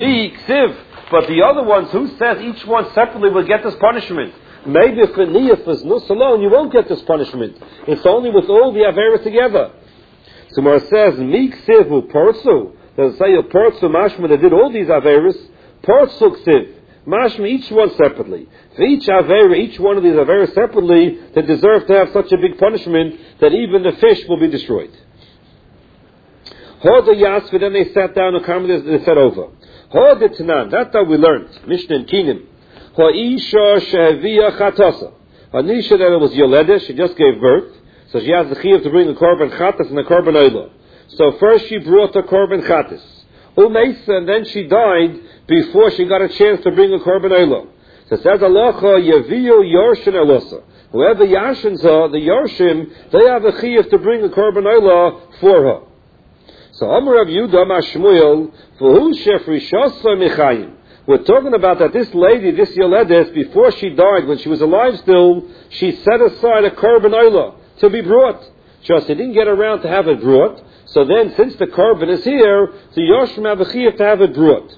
But the other ones, who says each one separately will get this punishment? Maybe for niyafas nus alone, you won't get this punishment. It's only with all the averas together. So where it says miksiv uporsu, does it say uporsu mashma that did all these averas? Porsu ksiv mashma, each one separately. For each avera, each one of these averas separately, they deserve to have such a big punishment that even the fish will be destroyed. Hoda yasva, then they sat down and they said over. Hoda tanan, that's how we learned. Mishnah and Kinim. Ha'isha shehaviyah chatasa. Anisha that it was yoledah, she just gave birth, so she has the chiyuv to bring a korban chatas and a korban oila. So first she brought a korban chatas. Umeisa, and then she died before she got a chance to bring a korban oila. So it says halacha yaviyu yorshin elosa. Whoever yashins her, the yorshim, they have a chiyuv to bring a korban oila for her. So Amar Rav Yehuda Mashmuel, for who shefrishasa michayim. We're talking about that this lady, this Yoledes, before she died, when she was alive still, she set aside a korban oila to be brought. Just she didn't get around to have it brought. So then, since the korban is here, the Yoshim have a chiyuv to have it brought.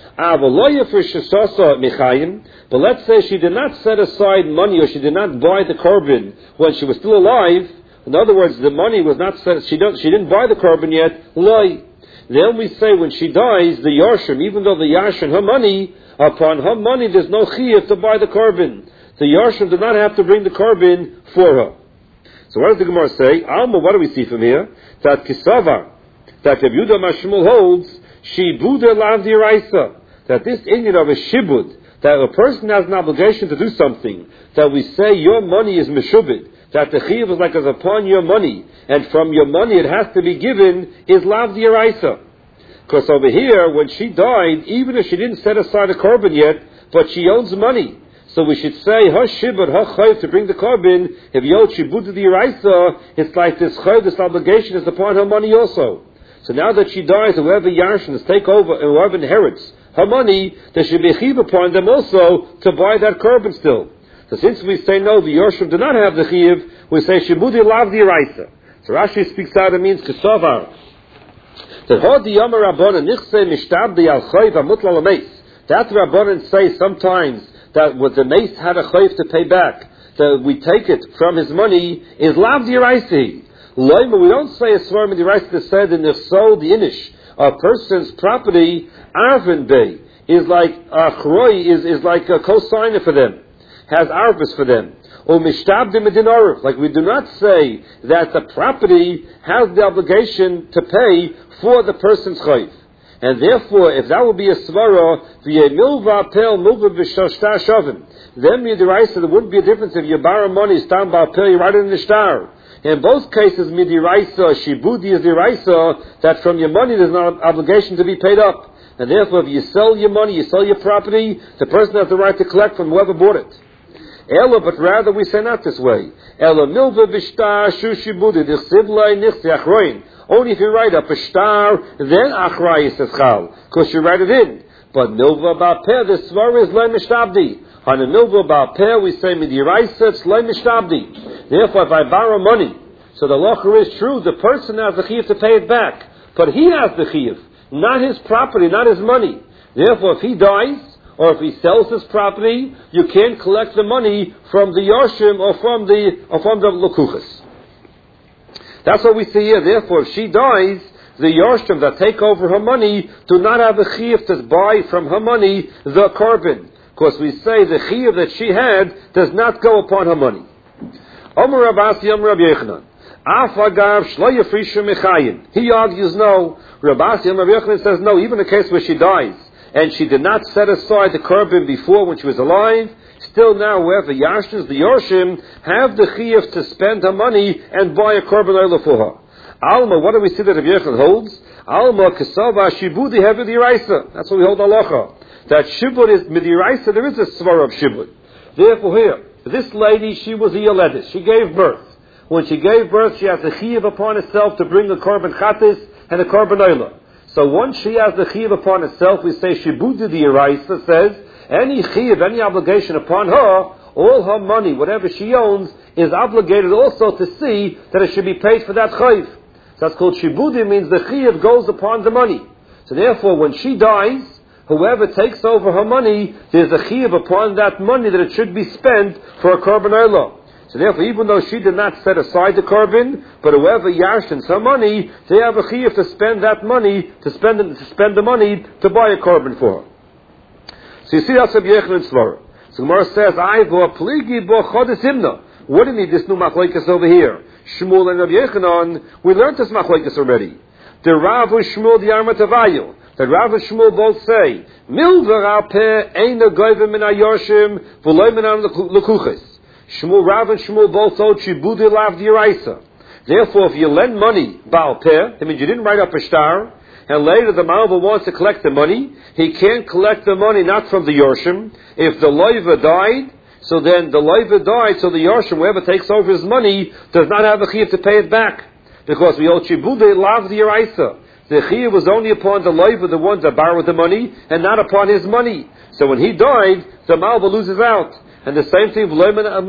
But let's say she did not set aside money, or she did not buy the korban when she was still alive. In other words, the money was not set. She didn't buy the korban yet. Loi. Then we say when she dies, the Yarshim, even though the Yashin, her money, upon her money there's no chiyuv to buy the korban. The Yarshim did not have to bring the korban for her. So what does the Gemara say? Alma, what do we see from here? That Kisava, that Rav Yehuda Mashmuel holds, Shibuda lav d'iraisa, that this Indian of a shibud, that a person has an obligation to do something, that we say your money is meshubid, that the chiyuv is like as upon your money, and from your money it has to be given, is lav d'iraisa. Because over here, when she died, even if she didn't set aside a korban yet, but she owns money, so we should say her shibud, her chayv to bring the korban. If yod shibud d'iraisa, it's like this chayv, this obligation is upon her money also. So now that she dies, whoever yarshins take over and whoever inherits her money, there should be a chiyuv upon them also to buy that korban still. So since we say no, the Yorshim do not have the chiyuv, we say shibudi lav d'iraisa. So Rashi speaks out, it means kesavar. That hod yamar rabbanan nichse mishtabdi al chayv amutla l'meis. That rabbanan say sometimes that what the meis had a chayv to pay back, that we take it from his money, is lav d'iraisa. Loima, we don't say a svarim d'iraisa that said in the soul the inish, a person's property, arvin bay, is like achroi, is like a co-signer for them, has arvis for them. Or mishtabdim medin, like we do not say that the property has the obligation to pay for the person's chayv. And therefore, if that would be a svara, v'yemilva pel milva v'shoshtar shavim, then midiraisa, there wouldn't be a difference if you borrow money, stam ba'al pel, you write it in the shtar. In both cases, midiraisa, shibudi is diraisa, that from your money there's not an obligation to be paid up. And therefore, if you sell your money, you sell your property, the person has the right to collect from whoever bought it. Ella, but rather we say not this way. Ella milva v'shtar shushibudi d'chsivlei nichsi achroin. Only if you write up a shtar, then achrai is chal, because you write it in. But milva ba'peh, the svar is le mishtabdi. On the milva ba'peh, we say midiraisa, it's le mishtabdi. Therefore, if I borrow money, so the locher is true, the person has the chiyuv to pay it back, but he has the chiyuv, not his property, not his money. Therefore, if he dies, or if he sells his property, you can't collect the money from the Yoshim or from the Lukuchas. That's what we see here. Therefore, if she dies, the Yoshim that take over her money do not have a chiyuv to buy from her money the korban. Because we say the chiyuv that she had does not go upon her money. Omer Rabasi, Omer Rabbi Yochanan. Afagav shlo yafrishu mechayim. He argues no. Rabasi, Omer Rabbi Yochanan says no. Even in the case where she dies, and she did not set aside the korban before when she was alive, still now whoever Yashins, the Yorshim, have the chiyuv to spend her money and buy a korban oila for her. Alma, what do we see that Rabbi Yochanan holds? Alma kasava shibudi hevi d'iraisa. That's what we hold halacha. That shibud is midiraisa, there is a svar of shibud. Therefore here, this lady, she was a yoledis. She gave birth. When she gave birth, she has a chiyuv upon herself to bring a korban chatis and a korban oila. So once she has the chiyuv upon herself, we say shibudi d'iraisa says, any chiyuv, any obligation upon her, all her money, whatever she owns, is obligated also to see that it should be paid for that chayv. So that's called shibudi, means the chiyuv goes upon the money. So therefore, when she dies, whoever takes over her money, there's a chiyuv upon that money that it should be spent for a korban olah. So therefore, even though she did not set aside the korban, but whoever yarshins her money, they have a chiyuv to spend that money, to spend the money to buy a korban for her. So you see that's Rabbi Yechonen's svara. So Gemara says, what do you need this new machlokes over here? Shmuel and Rabbi Yechonon, we learned this machlokes already. The Rav and Shmuel the Armat Avayu. The Rav and Shmuel both say, Milver al peh eina goyve min hayoshim v'loy min ha-lekuches. Rav and Shmuel both told Shibudi lav d'iraisa. Therefore, if you lend money ba'al peh, that means you didn't write up a star, and later the Malva wants to collect the money, he can't collect the money not from the Yorshim. If the loiva died, so then the loiva died, so the Yorshim, whoever takes over his money, does not have a chiyuv to pay it back. Because we hold Shibudi lav d'iraisa. The chiyuv was only upon the loiva, the ones that borrowed the money, and not upon his money. So when he died, the Malva loses out. And the same thing, if the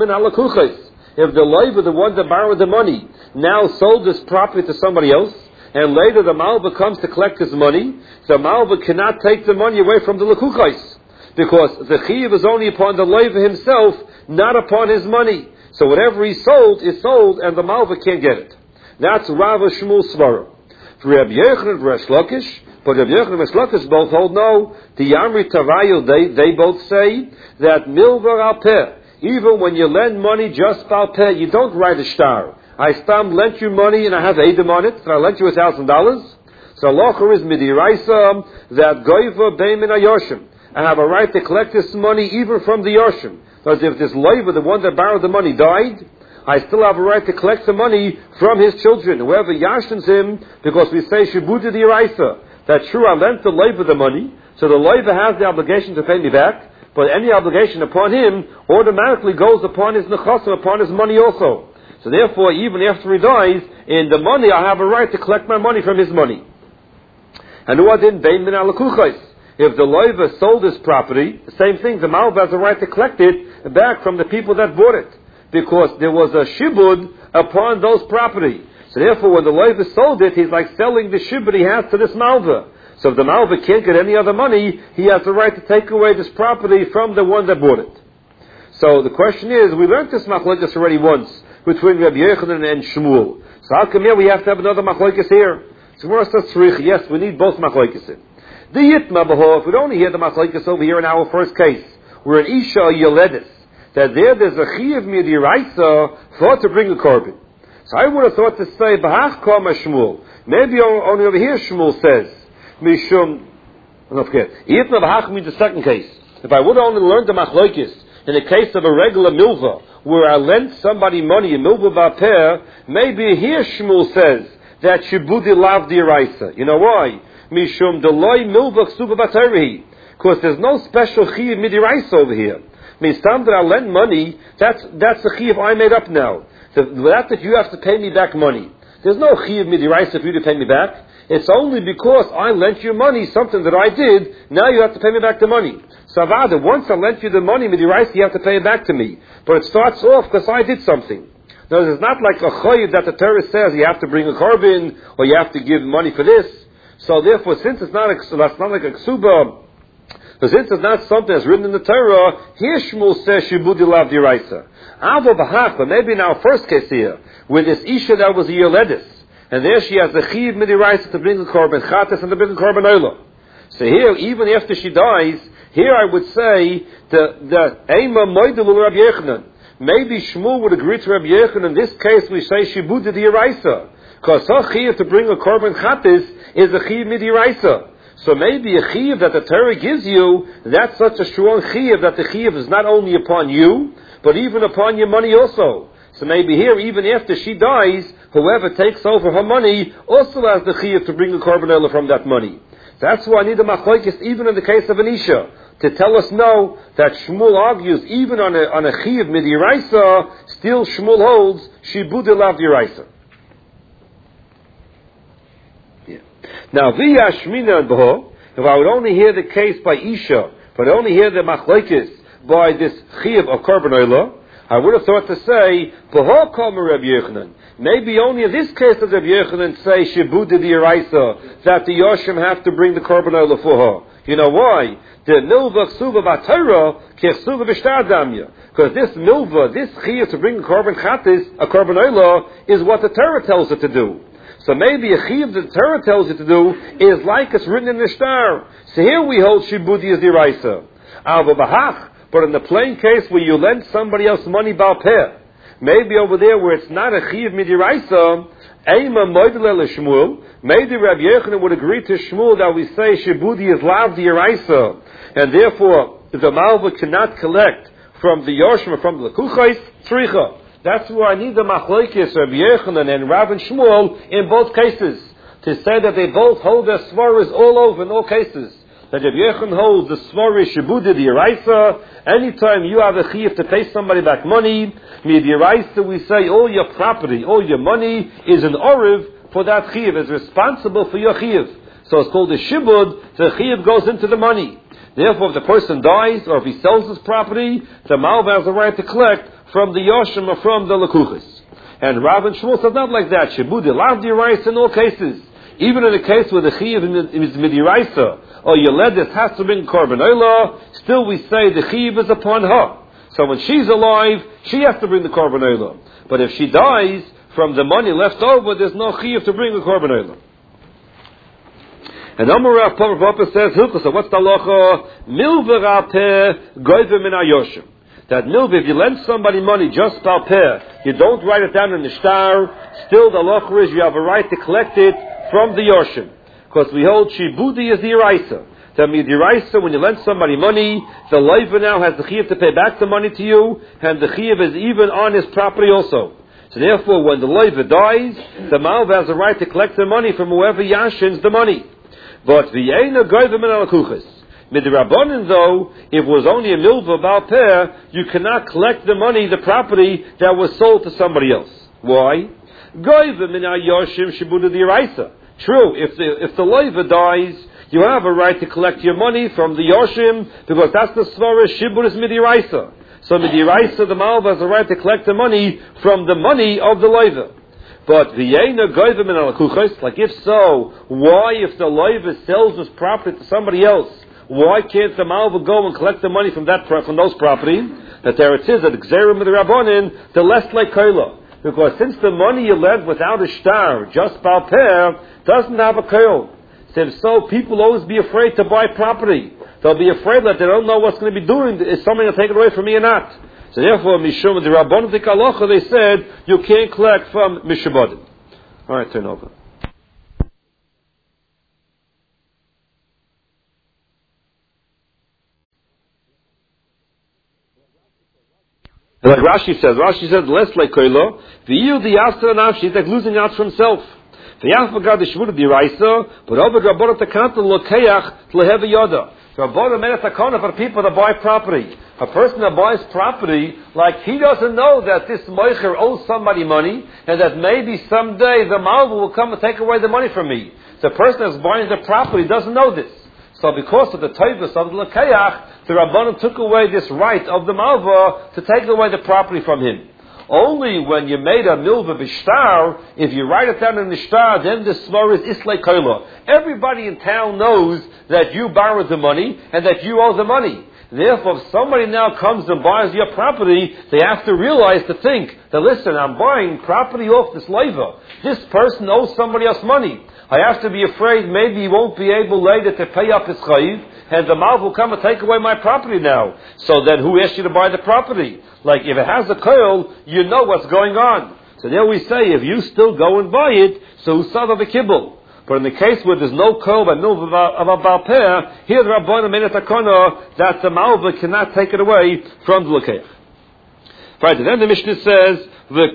loiva, the ones that borrowed the money, now sold this property to somebody else, and later the Malva comes to collect his money, the Malva cannot take the money away from the Lekuchais, because the chiyuv is only upon the loiva himself, not upon his money. So whatever he sold is sold, and the Malva can't get it. That's Rav Shmuel Svara. For Rabbi Yochanan and Resh Lakish, but Rabbi Yochanan and Resh Lakish both hold no. The Yamri Tavayu, they both say that Milvar al peh, even when you lend money just al peh, you don't write a star. I lent you money and I have Edom on it, and I lent you $1,000. So Locher is Midiraisa, that Goiva Beimin Ayoshim. I have a right to collect this money even from the Yoshim. Because if this loiva, the one that borrowed the money, died, I still have a right to collect the money from his children, whoever yashins him, because we say Shibuta the Iraisa. That's true, I lent the loiva the money, so the loiva has the obligation to pay me back, but any obligation upon him automatically goes upon his nechasim, upon his money also. So therefore, even after he dies, in the money, I have a right to collect my money from his money. And who didn't bein min alakuchais? If the loiva sold his property, the same thing, the malva has a right to collect it back from the people that bought it, because there was a shibud upon those property. So therefore, when the loiva sold it, he's like selling the shibud he has to this malva. So if the malva can't get any other money, he has the right to take away this property from the one that bought it. So the question is, we learned this machlokes already once between Rabbi Yochanan and Shmuel. So how come here we have to have another machlokes here? So Gemara says, yes, we need both machlokes. The Yitma B'ho, if we only hear the machlokes over here in our first case, we're in Isha Yoledis, that there's a chiyuv midiraisa for to bring a korban. So I would have thought to say, B'hach kama Shmuel. Maybe only over here Shmuel says, Mishum, don't forget, Yitma B'hach means the second case. If I would have only learned the machlokes in the case of a regular milva, where I lent somebody money, a milva ba'per, maybe here Shmuel says that shibudi lav d'iraisa. You know why? Mishum deloi milva ksuba b'tarihi. Because there's no special chiyuv midiraisa over here. Means time that I lend money, that's the chiyuv I made up now. That you have to pay me back money. There's no chiyuv midiraisa for you to pay me back. It's only because I lent you money, something that I did, now you have to pay me back the money. Savada, once I lent you the money, midiraisa, you have to pay it back to me. But it starts off because I did something. Now, it's not like a chayiv that the Torah says you have to bring a korban, or you have to give money for this. So therefore, since it's not that's not like a ksuba, but since it's not something that's written in the Torah, here Shmuel says shibudi lav d'iraisa. Avo b'hach, but maybe in our first case here, with this isha that was a yoledis, and there she has the chiyuv midiraisa to bring a korban chatas and to bring a korban olah. So here, even after she dies, here I would say the Eima Moidelu Rabbi Yochanan. Maybe Shmuel would agree to Rabbi Yochanan. In this case, we say Shibuda d'iraisa, because her chiyuv to bring a korban chatis is a chiyuv midiraisa. So maybe a chiyuv that the Torah gives you, that's such a strong chiyuv that the chiyuv is not only upon you, but even upon your money also. So maybe here, even after she dies, whoever takes over her money also has the chiyuv to bring a korban olah from that money. That's why I need a machlokes even in the case of an isha, to tell us no, that Shmuel argues even on a chiyuv midiraisa, still Shmuel holds shibud lav d'iraisa. Now via shmina and b'ho, if I would only hear the case by isha, if I would only hear the machlokes by this chiyuv of korban olah, I would have thought to say b'ho kol Rabbi Yochanan. Maybe only in this case does Rabbi Yochanan say shibud d'iraisa, that the yoshim have to bring the korban olah for her. You know why? The milva ksuva b'Torah k'chsuva b'shtar damya. Because this milva, this chiyuv to bring a korban chatis, a korban oila, is what the Torah tells it to do. So maybe a chiyuv that the Torah tells it to do is like it's written in the shtar. So here we hold shibudi as diraisa. But in the plain case where you lend somebody else money bal peh, maybe over there where it's not a chiyuv midiraisa, Eima moidele l'Shmuel. Maybe Rabbi Yochanan would agree to Shmuel that we say shibudi is lav d'iraisa, and therefore the malva cannot collect from the Yoshim or from the Kuchais tzricha. That's where I need the machlokes Rabbi Yochanan and Rav and Shmuel in both cases to say that they both hold their svaras all over in all cases. That Rabbi Yochanan holds the svara shibudi d'iraisa. Anytime you have a chiyuv to pay somebody back money, midiraisa we say all your property, all your money is an oriv for that chiyuv, is responsible for your chiyuv. So it's called a shibud. The chiyuv goes into the money. Therefore, if the person dies or if he sells his property, the malva has the right to collect from the yoshim or from the lekuchis. And Rav and Shmuel says not like that. Shibudi lav d'iraisa in all cases. Even in the case where the chiyuv is midiraisa, or your ledis has to bring korban oila, still we say the chiyuv is upon her. So when she's alive, she has to bring the korban oila. But if she dies, from the money left over, there's no chiyuv to bring the korban oila. And Amar Rav Papa says, so what's the halacha? Milva rapeh goyve min hayoshim. That milva, if you lend somebody money just bal peh, you don't write it down in the shtar, still the halacha is you have a right to collect it from the yoshim. Because we hold shibudi is the iraisa. That means the iraisa, when you lend somebody money, the leiva now has the chiyuv to pay back the money to you, and the chiyuv is even on his property also. So therefore, when the leiva dies, the malva has the right to collect the money from whoever yashins the money. But the eina goyve min alakuchas. Midrabanan though, if it was only a milva bal peh, you cannot collect the money, the property that was sold to somebody else. Why? Goyve min hayoshim shibuda the iraisa. True, if the leiva dies, you have a right to collect your money from the yoshim, because that's the svara shibud is midiraisa. So midiraisa, the malva has a right to collect the money from the money of the leiva. But v'yeina goyve min alakuchos, like if so, why if the leiva sells his property to somebody else, why can't the malva go and collect the money from those property? That there it is that gzerim with the rabbanin, the less like koila. Because since the money you lent without a shtar, just bal peh, doesn't have a koil. So people always be afraid to buy property. They'll be afraid that they don't know what's going to be doing. Is somebody going to take it away from me or not? So therefore, Mishum, the Rabbanon Tikalocha, they said, you can't collect from Mishabodim. Alright, turn over. And like Rashi says, less like Koilo, the yield the Yasser Nafshi, he's like losing out for himself. The Yafagad the Shvur the Raisa, but over Rabbanon Takanta Lokeach Tlehevi Yoda. Rabbanon made a takana for people that buy property. A person that buys property, like he doesn't know that this moicher owes somebody money, and that maybe someday the malva will come and take away the money from me. The person that's buying the property doesn't know this. So because of the taivus of the lekeach, the Rabbanon took away this right of the malva to take away the property from him. Only when you made a milva b'shtar, if you write it down in the shtar, then the svara is islay koila. Everybody in town knows that you borrowed the money and that you owe the money. Therefore, if somebody now comes and buys your property, they have to realize to think that, listen, I'm buying property off this leiva. This person owes somebody else money. I have to be afraid maybe he won't be able later to pay up his chayiv, and the malva will come and take away my property now. So then who asked you to buy the property? Like if it has a koil, you know what's going on. So there we say, if you still go and buy it, so usav of a kibbul. But in the case where there's no koil by milva of a bal peh, here the Rabbanon made a takana that the malva cannot take it away from the lekeach. Right, then the Mishnah says,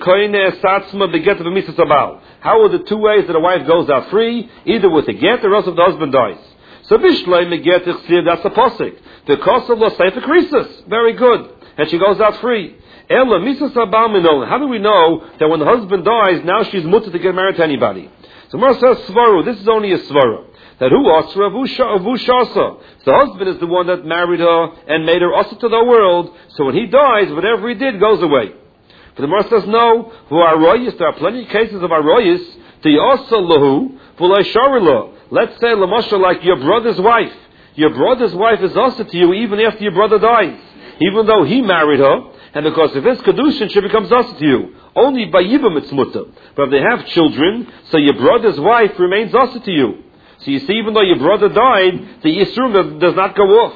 how are the two ways that a wife goes out free? Either with a get or else if the husband dies. So Bishlay Meget Ichsiv, that's the posik. The cost of Laseifa Krisis. Very good. And she goes out free. Ella Misas Abal Minol. How do we know that when the husband dies, now she's mutter to get married to anybody? So Mar says Svaru. This is only a Svaru. That who asra avushasa. The husband is the one that married her and made her asa to the world. So when he dies, whatever he did goes away. But the Mar says no. Who are royis? There are plenty of cases of aroyis. The asa lahu v'lay sharila. Let's say lamasha like your brother's wife. your brother's wife is also to you even after your brother dies. Even though he married her, and because of his kedushin, she becomes also to you. Only by Yibam it's mutter. But if they have children, so your brother's wife remains also to you. So you see, even though your brother died, the Yisrum does not go off.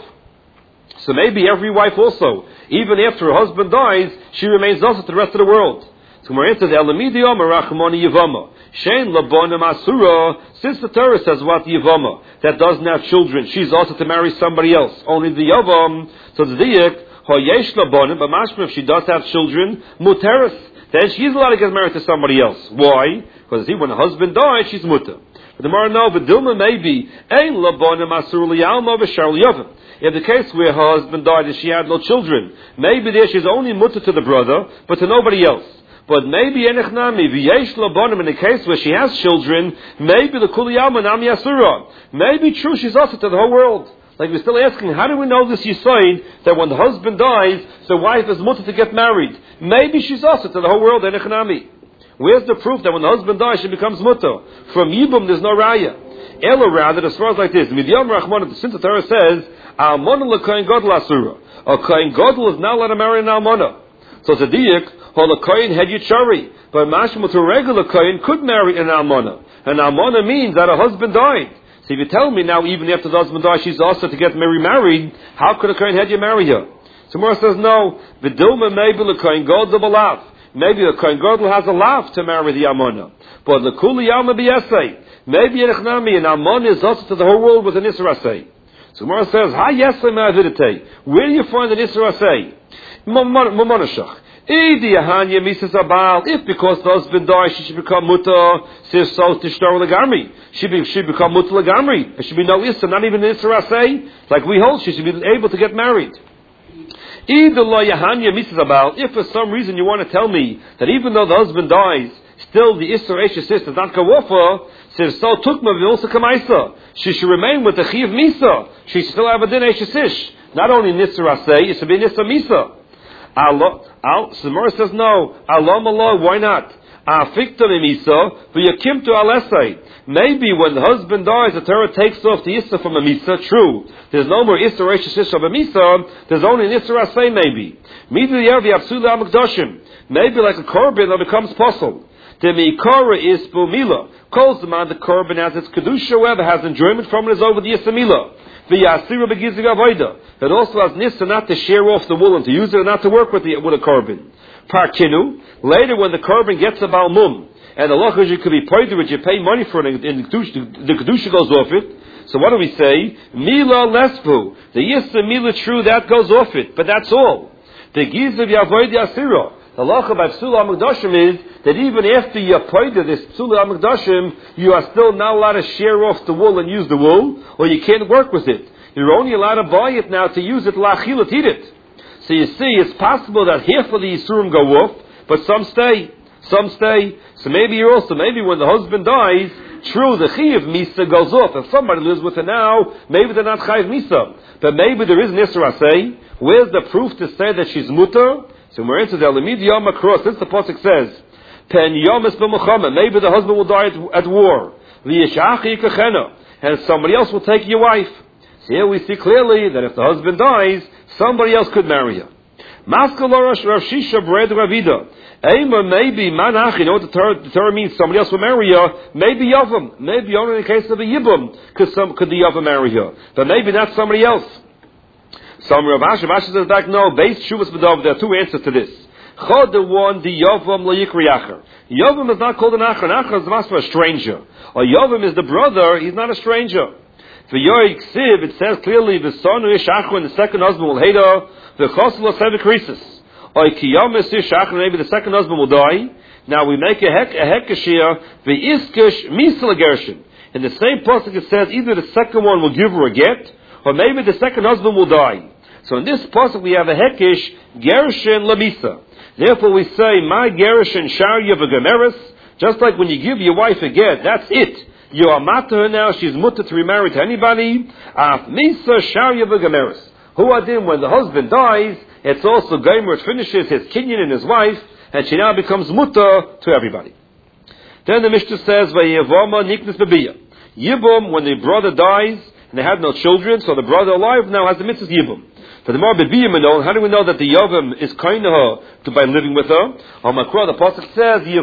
So maybe every wife also, even after her husband dies, she remains also to the rest of the world. So we're into the Elamidiyom Rachmoni Yivama. Shein Labonim Asura, since the Torah says what Yivama, that doesn't have children, she's also to marry somebody else. Only the Yavam, so the Diyak, Hoyesh Labonim, but mashma, if she does have children, Muteris, then she's allowed to get married to somebody else. Why? Because when the husband dies, she's mutter. But the Gemara no, but Dilma maybe, Ein Labonim Asur Liyalma V'Shar Liyavim. In the case where her husband died and she had no children, maybe there she's only mutter to the brother, but to nobody else. But maybe Enechnami, V'yesh Labonim, in the case where she has children, maybe the Kuliyalma Nami Asura. Maybe true, she's also to the whole world. Like we're still asking, how do we know this Yisoid, that when the husband dies, the wife is mutter to get married? Maybe she's also to the whole world, Enechnami. Where's the proof that when the husband dies, she becomes mutter? From Yibum, there's no raya. Ella rather, as far as like this, Midyam Rachman, since the Torah says, Almona l'koyin godel asura. A koyin godel is not allowed to marry an almona. So it's a diyak, hol a koyin had yichari. But mashmut a regular koyin could marry an almona. An almona means that her husband died. So if you tell me now, even after the husband dies, she's also to get remarried, how could a koyin had you marry her? So Mora says, no, v'dilma maybe l'koyin godel b'lav. Maybe a kohen gadol has a lav to marry the almona, but the kuli alma b'yesei. Maybe an almona is also to the whole world with an isra. So Gemara says, "Ha yesei ma'avidete." Where do you find an isra? Mamonashach. Idi ahanya misas abal. If because the husband dies, she should become mutter. Says so tishtar legamri. She become mutter legamri. There should be no isra, not even an isra. Like we hold, she should be able to get married. If for some reason you want to tell me that even though the husband dies, still the Isser Eishes does not go off her, says so Tukma Vilsa Kamaisa. She should remain with the Chiv Misa. She should still have a Din Eishes. Not only Nisr Asay, it should be Nisr Misa. Samara says no. Allah, why not? Maybe when the husband dies, the Torah takes off the Issa from a Misa. True. There's no more Issa Reishis of a Misa. There's only an Issa Asay maybe. Maybe like a korban that becomes possible. The Mikara is Bumila. Calls the man the korban has its Kedusha, whoever has enjoyment from it is over the Issa Mila. That also has Nissa not to shear off the wool and to use it and not to work with a korban. Parkinu, later when the korban gets a balmum, and the law you could be paid to it, you pay money for it, and the kedusha goes off it. So what do we say? Mila lespu. The yissa mila true, that goes off it, but that's all. The giz of yavoid yasira. The law by psula amigdashim is that even after you paid this psula amigdashim, you are still not allowed to shear off the wool and use the wool, or you can't work with it. You're only allowed to buy it now to use it la'achila, to eat it. So you see, it's possible that half of the Yisurim go off, but some stay. Some stay. So maybe when the husband dies, true, the Chiv Misa goes off. If somebody lives with her now, maybe they're not Chayiv Misa. But maybe there is an Isra Asay. Where's the proof to say that she's mutter? So we're into the Elamid Yom Akros. Since the Pasuk says, Pen Yomis B'Muchama, maybe the husband will die at war. V'yishachi Kachena, and somebody else will take your wife. So here we see clearly that if the husband dies, somebody else could marry her. Maskalor Rav Shisha Bred Ravida. Maybe Manach, you know what the Torah means, somebody else will marry her. Maybe Yavam. Maybe only in the case of a Yibum could the Yavam marry her. But maybe not somebody else. Some Rav Asher says back, no, based Shuvas B'Dov, there are two answers to this. Chod the one, the Yavam L'Yikri Acher. Yavam is not called an Acher. An Acher is the a stranger. Or Yavam is the brother, he's not a stranger. For Yoik Siv, it says clearly, the son of Ishachar and the second husband will hate her, the Chosel of Sevikrisis. Or Kiyamis Ishachar, maybe the second husband will die. Now we make a hekashir, the Iskish Misal Gershin. In the same pasuk it says, either the second one will give her a get, or maybe the second husband will die. So in this pasuk we have a hekish, Gershin Lamisa. Therefore we say, my Gershin Sharya V'Gemeris, just like when you give your wife a get, that's it. You are mat to her now, she's mutter to remarry to anybody. Af Misa Sharya V'Gemeris. Who adim, when the husband dies, it's also Gomer, it finishes his kinyan and his wife, and she now becomes mutter to everybody. Then the Mishnah says, Vayevama Niknis Bebiya. Yibum, when the brother dies, and they had no children, so the brother alive now has the mitzvah yibum. For the more bebiyim, how do we know that the yavam is kainaha to by living with her? The pasuk says